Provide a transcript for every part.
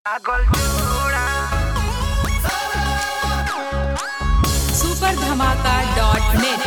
superdhamaka.net।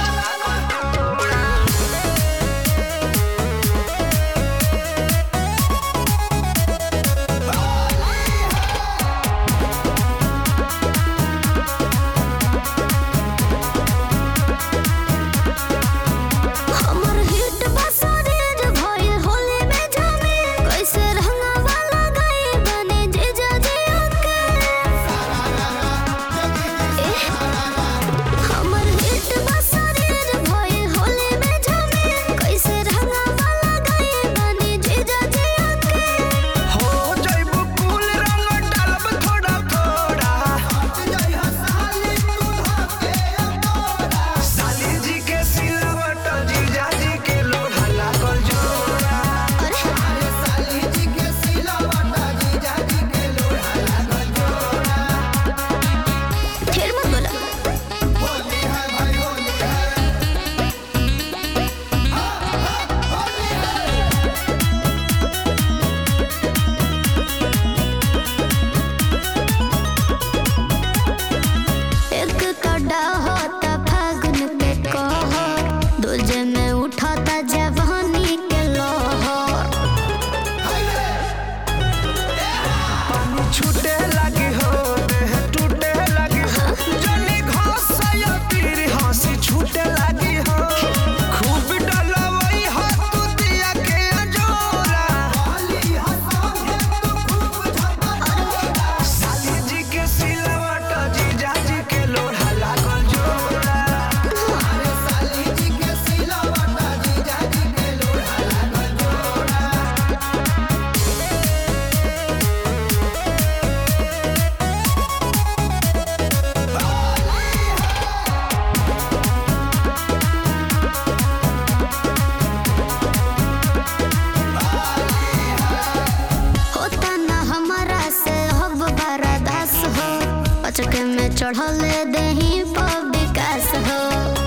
चके में चढ़ल दही पर विकास हो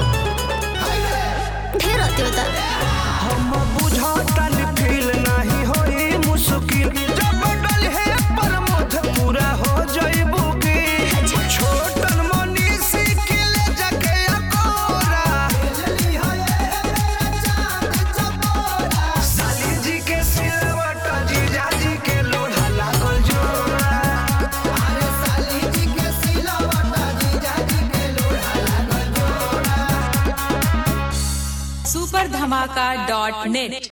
ढेर होता हम बुझातन फील नहीं होई मुश्किल जब डल है पर मुझ पूरा हो जाइबू की छोटन मनी सिकिल जके अकोरा साली जी के सिलवट जीजा जी के लोढ़ा लागल जोड़ा अरे साली जी के सिलवट जीजा जी के लोढ़ा लागल जोड़ा superdhamaka.net।